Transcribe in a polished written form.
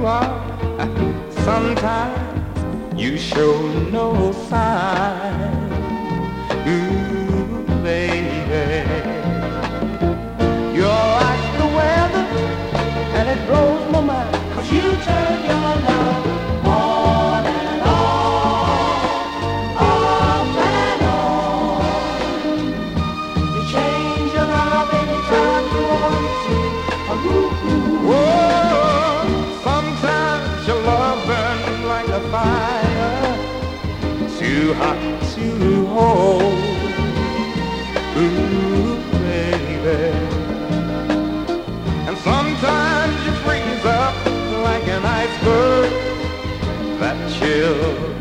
are. Sometimes you show no sign. Ooh, baby, you're like the weather, and it blows my mind. 'Cause you turn your love on and off and on. You change your love anytime you want to. Whoa, sometimes your love burns like a fire, too hot to hold. Ooh, baby. And sometimes you freeze up like an iceberg, that chill